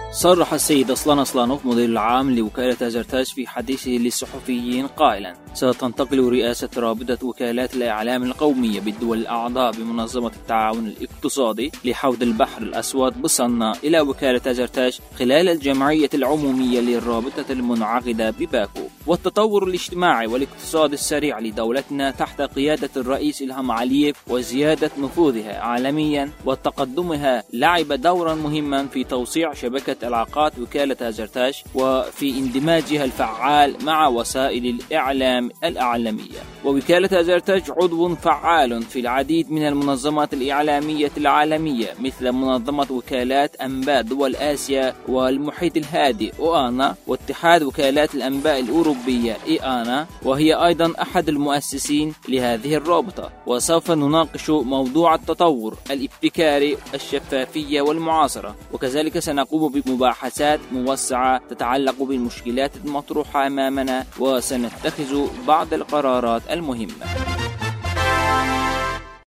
صرح السيد أصلان أصلانوف مدير العام لوكالة أزرتاش في حديثه للصحفيين قائلا: ستنتقل رئاسة رابطة وكالات الإعلام القومية بالدول الأعضاء بمنظمة التعاون الاقتصادي لحوض البحر الأسود بصنة إلى وكالة أزرتاش خلال الجمعية العمومية للرابطة المنعقدة بباكو. والتطور الاجتماعي والاقتصادي السريع لدولتنا تحت قيادة الرئيس إلهام علييف وزيادة نفوذها عالميا وتقدمها لعب دورا مهما في توسيع شبكة علاقات وكالة أزرتاش وفي اندماجها الفعال مع وسائل الإعلام العالمية. ووكالة أزرتاش عضو فعال في العديد من المنظمات الإعلامية العالمية مثل منظمة وكالات أنباء دول آسيا والمحيط الهادئ أوآنا، واتحاد وكالات الأنباء الأوروبية إيآنا، وهي أيضا أحد المؤسسين لهذه الرابطة. وسوف نناقش موضوع التطور الابتكاري، الشفافية والمعاصرة، وكذلك سنقوم بمباحثات موسعة تتعلق بالمشكلات المطروحة أمامنا، وسنتخذ بعض القرارات المهمة.